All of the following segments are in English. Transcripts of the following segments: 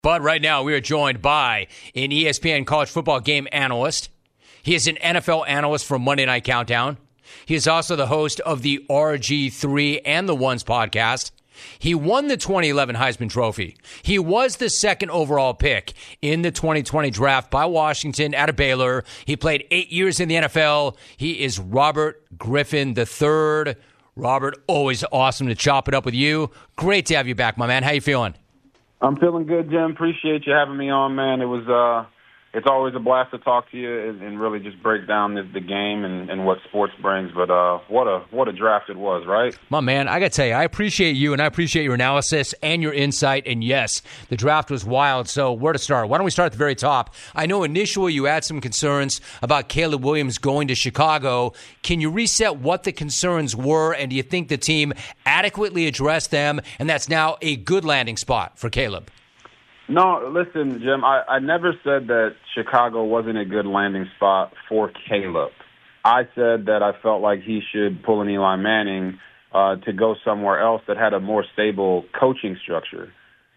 But right now, we are joined by an ESPN college football game analyst. He is an NFL analyst for Monday Night Countdown. He is also the host of the RG3 and the Ones podcast. He won the 2011 Heisman Trophy. He was the second overall pick in the 2020 draft by Washington out of Baylor. He played 8 years in the NFL. He is Robert Griffin III. Robert, always awesome to chop it up with you. Great to have you back, my man. How you feeling? I'm feeling good, Jim. Appreciate you having me on, man. It's always a blast to talk to you and really just break down the game and what sports brings. But what a draft it was, right? My man, I got to tell you, I appreciate you and I appreciate your analysis and your insight. And yes, the draft was wild. So where to start? Why don't we start at the very top? I know initially you had some concerns about Caleb Williams going to Chicago. Can you reset what the concerns were? And do you think the team adequately addressed them? And that's now a good landing spot for Caleb? No, listen, Jim, I never said that Chicago wasn't a good landing spot for Caleb. I said that I felt like he should pull an Eli Manning to go somewhere else that had a more stable coaching structure.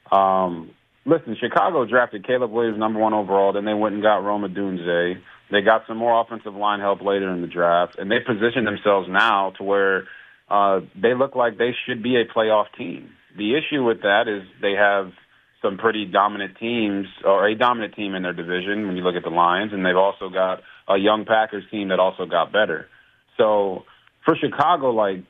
Listen, Chicago drafted Caleb Williams number 1 overall, then they went and got Rome Odunze. They got some more offensive line help later in the draft, and they positioned themselves now to where they look like they should be a playoff team. The issue with that is they have some pretty dominant teams, or a dominant team in their division when you look at the Lions, and they've also got a young Packers team that also got better. So for Chicago,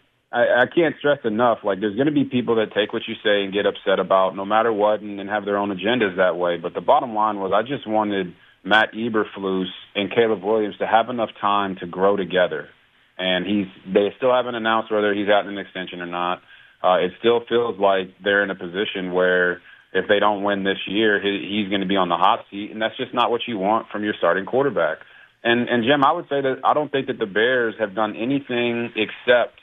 I can't stress enough, there's going to be people that take what you say and get upset about no matter what and have their own agendas that way. But the bottom line was I just wanted Matt Eberflus and Caleb Williams to have enough time to grow together. And they still haven't announced whether he's gotten an extension or not. It still feels like they're in a position where if they don't win this year, he's going to be on the hot seat, and that's just not what you want from your starting quarterback. And Jim, I would say that I don't think that the Bears have done anything except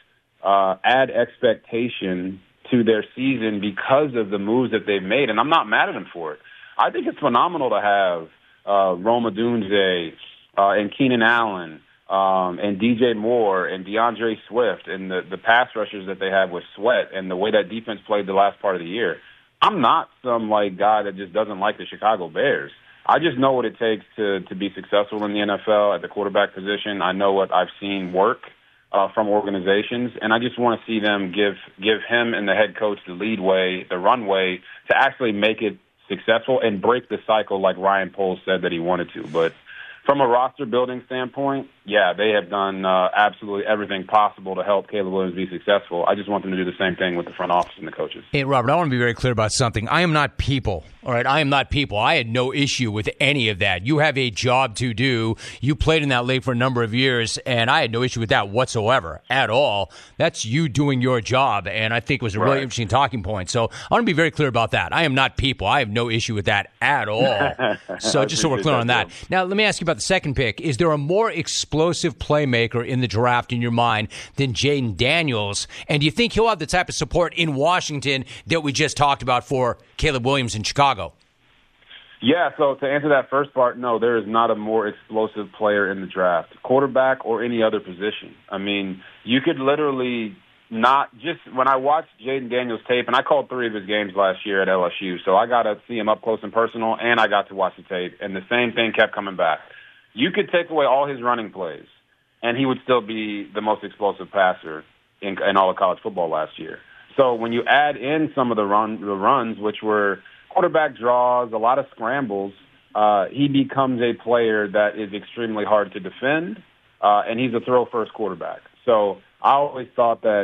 add expectation to their season because of the moves that they've made, and I'm not mad at them for it. I think it's phenomenal to have Rome Odunze and Keenan Allen and DJ Moore and DeAndre Swift and the pass rushers that they have with Sweat and the way that defense played the last part of the year. I'm not some guy that just doesn't like the Chicago Bears. I just know what it takes to be successful in the NFL at the quarterback position. I know what I've seen work from organizations, and I just want to see them give him and the head coach the runway to actually make it successful and break the cycle like Ryan Poles said that he wanted to. But from a roster building standpoint, yeah, they have done absolutely everything possible to help Caleb Williams be successful. I just want them to do the same thing with the front office and the coaches. Hey, Robert, I want to be very clear about something. I am not people, all right? I am not people. I had no issue with any of that. You have a job to do. You played in that league for a number of years, and I had no issue with that whatsoever at all. That's you doing your job, and I think it was a really interesting talking point. So I want to be very clear about that. I am not people. I have no issue with that at all. So just so we're clear on that. Now, let me ask you about the second pick. Is there a more explosive playmaker in the draft in your mind than Jayden Daniels? And do you think he'll have the type of support in Washington that we just talked about for Caleb Williams in Chicago? Yeah, so to answer that first part, no, there is not a more explosive player in the draft, quarterback or any other position. I mean, you could literally not just when I watched Jayden Daniels tape, and I called 3 of his games last year at LSU, so I got to see him up close and personal, and I got to watch the tape, and the same thing kept coming back. You could take away all his running plays, and he would still be the most explosive passer in all of college football last year. So when you add in some of the runs, which were quarterback draws, a lot of scrambles, he becomes a player that is extremely hard to defend, and he's a throw-first quarterback. So I always thought that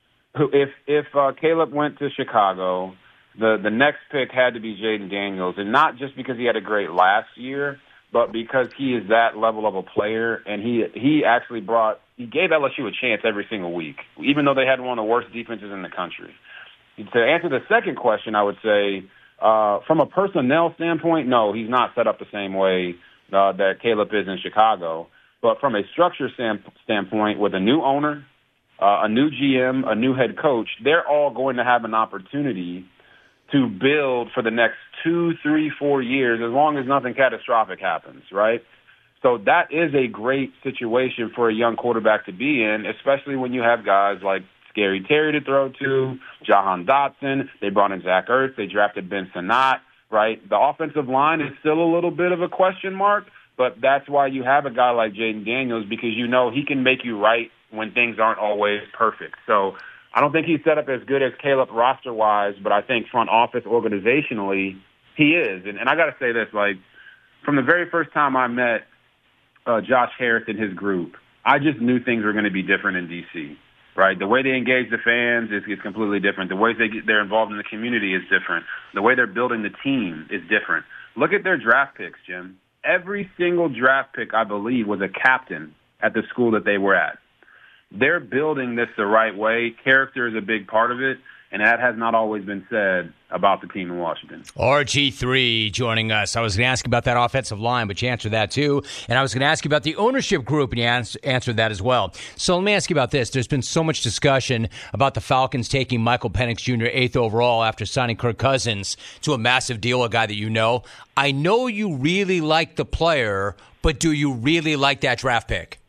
if Caleb went to Chicago, the next pick had to be Jayden Daniels, and not just because he had a great last year, but because he is that level of a player, and he actually gave LSU a chance every single week, even though they had one of the worst defenses in the country. To answer the second question, I would say, from a personnel standpoint, no, he's not set up the same way that Caleb is in Chicago. But from a structure standpoint, with a new owner, a new GM, a new head coach, they're all going to have an opportunity to build for the next 2, 3, 4 years, as long as nothing catastrophic happens, right? So that is a great situation for a young quarterback to be in, especially when you have guys like Scary Terry to throw to, Jahan Dotson. They brought in Zach Ertz. They drafted Ben Sinnott. right? The offensive line is still a little bit of a question mark, but that's why you have a guy like Jaden Daniels, because you know he can make you right when things aren't always perfect. So I don't think he's set up as good as Caleb roster-wise, but I think front office organizationally he is. And I got to say this, like, from the very first time I met Josh Harris and his group, I just knew things were going to be different in D.C., right? The way they engage the fans is completely different. The way they're involved in the community is different. The way they're building the team is different. Look at their draft picks, Jim. Every single draft pick, I believe, was a captain at the school that they were at. They're building this the right way. Character is a big part of it, and that has not always been said about the team in Washington. RG3 joining us. I was going to ask you about that offensive line, but you answered that too. And I was going to ask you about the ownership group, and you answered that as well. So let me ask you about this. There's been so much discussion about the Falcons taking Michael Penix Jr. 8th overall after signing Kirk Cousins to a massive deal, a guy that you know. I know you really like the player, but do you really like that draft pick?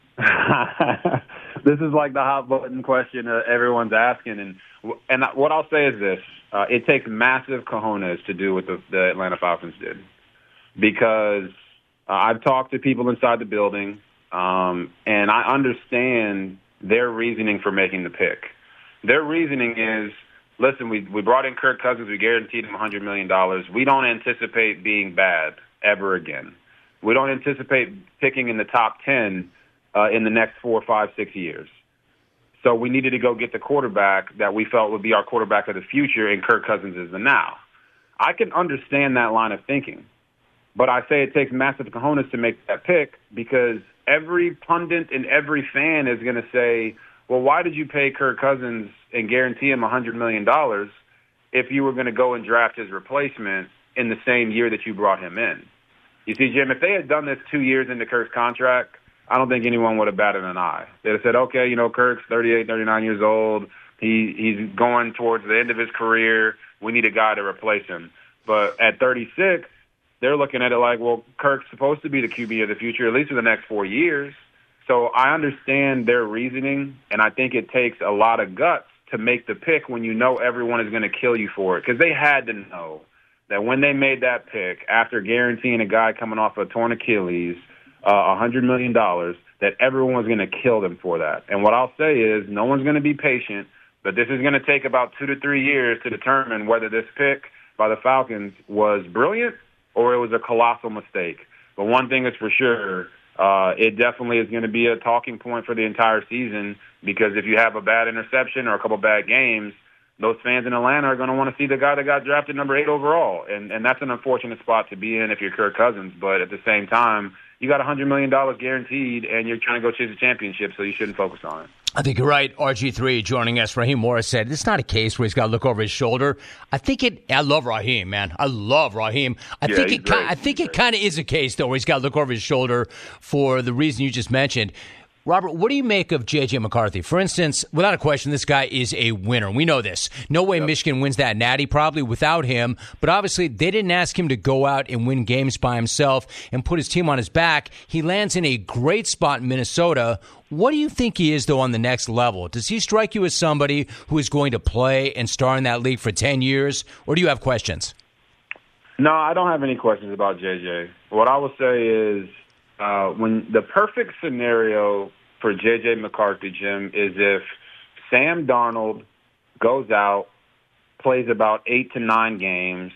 This is like the hot button question everyone's asking, and what I'll say is this: it takes massive cojones to do what the Atlanta Falcons did, because I've talked to people inside the building, and I understand their reasoning for making the pick. Their reasoning is, listen, we brought in Kirk Cousins, we guaranteed him $100 million. We don't anticipate being bad ever again. We don't anticipate picking in the top 10 in the next 4, 5, 6 years. So we needed to go get the quarterback that we felt would be our quarterback of the future, and Kirk Cousins is the now. I can understand that line of thinking, but I say it takes massive cojones to make that pick, because every pundit and every fan is going to say, well, why did you pay Kirk Cousins and guarantee him $100 million if you were going to go and draft his replacement in the same year that you brought him in? You see, Jim, if they had done this 2 years into Kirk's contract, I don't think anyone would have batted an eye. They'd have said, okay, Kirk's 38, 39 years old. He's going towards the end of his career. We need a guy to replace him. But at 36, they're looking at it like, well, Kirk's supposed to be the QB of the future, at least for the next 4 years. So I understand their reasoning, and I think it takes a lot of guts to make the pick when you know everyone is going to kill you for it. Because they had to know that when they made that pick, after guaranteeing a guy coming off a torn Achilles $100 million, that everyone was going to kill them for that. And what I'll say is no one's going to be patient, but this is going to take about 2 to 3 years to determine whether this pick by the Falcons was brilliant or it was a colossal mistake. But one thing is for sure, it definitely is going to be a talking point for the entire season, because if you have a bad interception or a couple bad games, those fans in Atlanta are going to want to see the guy that got drafted number 8 overall. And that's an unfortunate spot to be in if you're Kirk Cousins. But at the same time, you got $100 million guaranteed, and you're trying to go chase a championship, so you shouldn't focus on it. I think you're right. RG3 joining us. Raheem Morris said, it's not a case where he's got to look over his shoulder. I love Raheem, man. I love Raheem. I think it kind of is a case, though, where he's got to look over his shoulder for the reason you just mentioned. Robert, what do you make of J.J. McCarthy? For instance, without a question, this guy is a winner. We know this. No way Michigan wins that natty, probably without him. But obviously, they didn't ask him to go out and win games by himself and put his team on his back. He lands in a great spot in Minnesota. What do you think he is, though, on the next level? Does he strike you as somebody who is going to play and star in that league for 10 years? Or do you have questions? No, I don't have any questions about J.J. What I will say is when the perfect scenario for J.J. McCarthy, Jim, is if Sam Darnold goes out, plays about 8 to 9 games,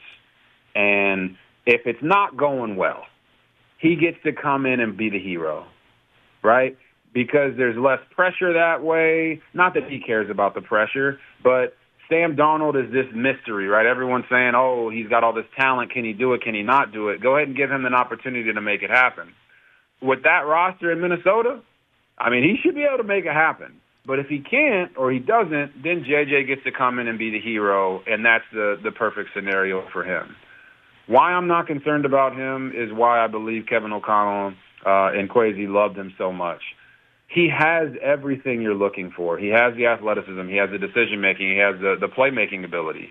and if it's not going well, he gets to come in and be the hero, right? Because there's less pressure that way. Not that he cares about the pressure, but Sam Darnold is this mystery, right? Everyone's saying, oh, he's got all this talent. Can he do it? Can he not do it? Go ahead and give him an opportunity to make it happen. With that roster in Minnesota, I mean, he should be able to make it happen. But if he can't or he doesn't, then JJ gets to come in and be the hero, and that's the perfect scenario for him. Why I'm not concerned about him is why I believe Kevin O'Connell and Kwesi loved him so much. He has everything you're looking for. He has the athleticism. He has the decision-making. He has the playmaking ability.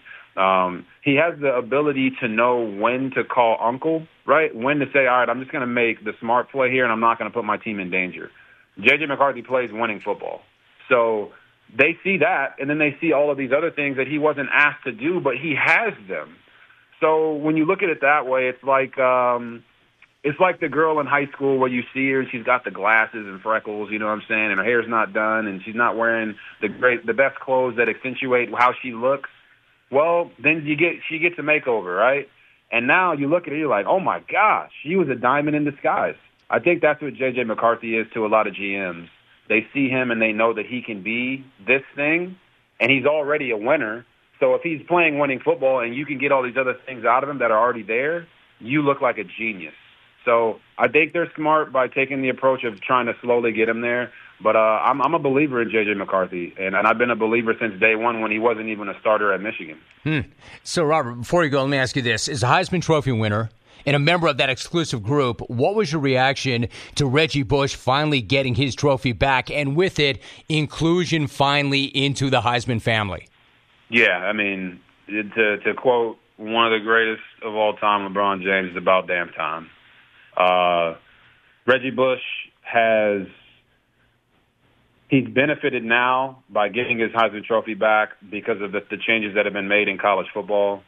He has the ability to know when to call uncle, right? When to say, all right, I'm just going to make the smart play here, and I'm not going to put my team in danger. J.J. McCarthy plays winning football. So they see that, and then they see all of these other things that he wasn't asked to do, but he has them. So when you look at it that way, it's like the girl in high school where you see her and she's got the glasses and freckles, you know what I'm saying, and her hair's not done and she's not wearing the best clothes that accentuate how she looks. Well, then she gets a makeover, right? And now you look at her, you're like, oh my gosh, she was a diamond in disguise. I think that's what J.J. McCarthy is to a lot of GMs. They see him and they know that he can be this thing, and he's already a winner. So if he's playing winning football and you can get all these other things out of him that are already there, you look like a genius. So I think they're smart by taking the approach of trying to slowly get him there. But I'm a believer in J.J. McCarthy, and I've been a believer since day one when he wasn't even a starter at Michigan. So, Robert, before you go, let me ask you this. As a Heisman Trophy winner and a member of that exclusive group, what was your reaction to Reggie Bush finally getting his trophy back, and with it, inclusion finally into the Heisman family? Yeah, I mean, to quote one of the greatest of all time, LeBron James, it's about damn time. Reggie Bush he's benefited now by getting his Heisman Trophy back because of the changes that have been made in college football.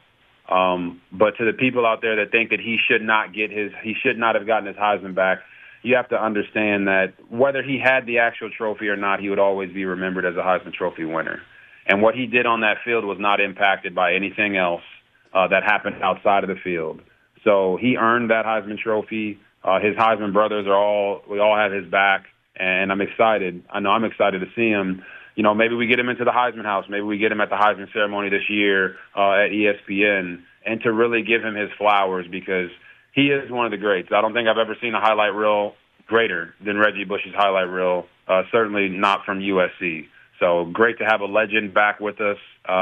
But to the people out there that think that he should not have gotten his Heisman back, you have to understand that whether he had the actual trophy or not, he would always be remembered as a Heisman Trophy winner. And what he did on that field was not impacted by anything else that happened outside of the field. So he earned that Heisman Trophy. His Heisman brothers we all have his back, and I'm excited. I know I'm excited to see him. You know, maybe we get him into the Heisman house. Maybe we get him at the Heisman ceremony this year at ESPN, and to really give him his flowers because he is one of the greats. I don't think I've ever seen a highlight reel greater than Reggie Bush's highlight reel, certainly not from USC. So great to have a legend back with us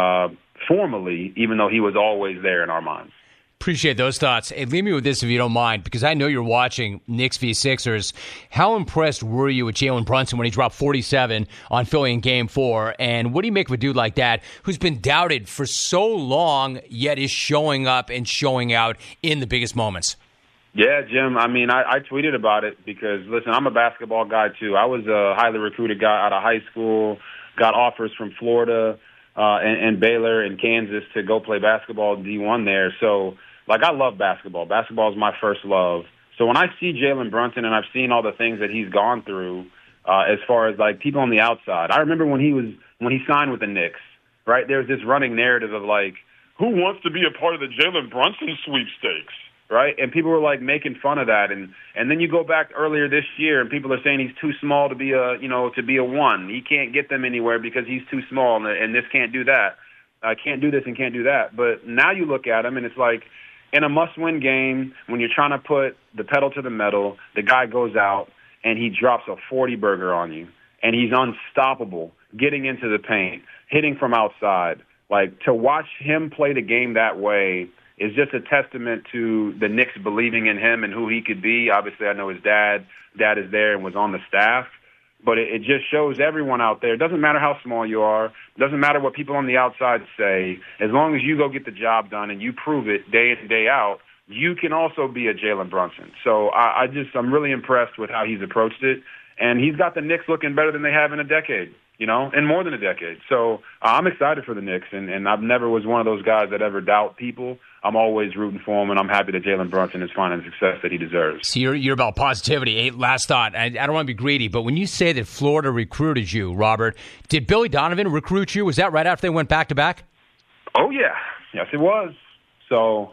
formally, even though he was always there in our minds. Appreciate those thoughts. Hey, leave me with this if you don't mind, because I know you're watching Knicks v. Sixers. How impressed were you with Jalen Brunson when he dropped 47 on Philly in Game 4? And what do you make of a dude like that who's been doubted for so long, yet is showing up and showing out in the biggest moments? Yeah, Jim, I mean, I tweeted about it because, listen, I'm a basketball guy, too. I was a highly recruited guy out of high school, got offers from Florida and Baylor and Kansas to go play basketball D1 there. So, like, I love basketball. Basketball is my first love. So when I see Jalen Brunson and I've seen all the things that he's gone through as far as, like, people on the outside. I remember when he signed with the Knicks, right? There's this running narrative of, like, who wants to be a part of the Jalen Brunson sweepstakes, right? And people were, like, making fun of that. And then you go back earlier this year and people are saying he's too small to be a one. He can't get them anywhere because he's too small and this can't do that. Can't do this and can't do that. But now you look at him and it's like, in a must-win game, when you're trying to put the pedal to the metal, the guy goes out and he drops a 40-burger on you, and he's unstoppable, getting into the paint, hitting from outside. Like, to watch him play the game that way is just a testament to the Knicks believing in him and who he could be. Obviously, I know his dad is there and was on the staff. But it just shows everyone out there, it doesn't matter how small you are, it doesn't matter what people on the outside say, as long as you go get the job done and you prove it day in and day out, you can also be a Jalen Brunson. So I'm really impressed with how he's approached it. And he's got the Knicks looking better than they have in a decade, and more than a decade. So I'm excited for the Knicks, and I've never was one of those guys that ever doubt people. I'm always rooting for him, and I'm happy that Jalen Brunson is finding the success that he deserves. So you're about positivity. Hey, last thought. I don't want to be greedy, but when you say that Florida recruited you, Robert, did Billy Donovan recruit you? Was that right after they went back-to-back? Oh, yeah. Yes, it was. So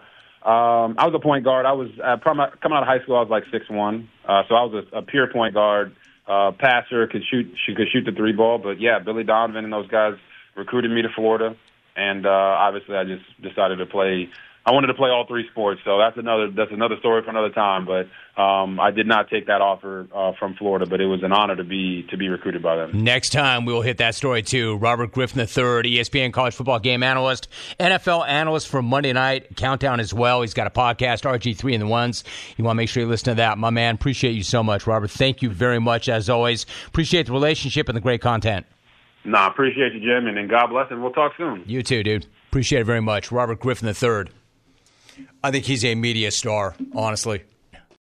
I was a point guard. I was coming out of high school, I was like 6'1". So I was a pure point guard. Passer, could shoot the three ball. But, yeah, Billy Donovan and those guys recruited me to Florida. And obviously I just decided to play – I wanted to play all three sports, so that's another story for another time. But I did not take that offer from Florida, but it was an honor to be recruited by them. Next time, we'll hit that story, too. Robert Griffin III, ESPN college football game analyst, NFL analyst for Monday Night Countdown as well. He's got a podcast, RG3 and the Ones. You want to make sure you listen to that. My man, appreciate you so much, Robert. Thank you very much, as always. Appreciate the relationship and the great content. Nah, appreciate you, Jim, and God bless, and we'll talk soon. You too, dude. Appreciate it very much. Robert Griffin III. I think he's a media star, honestly.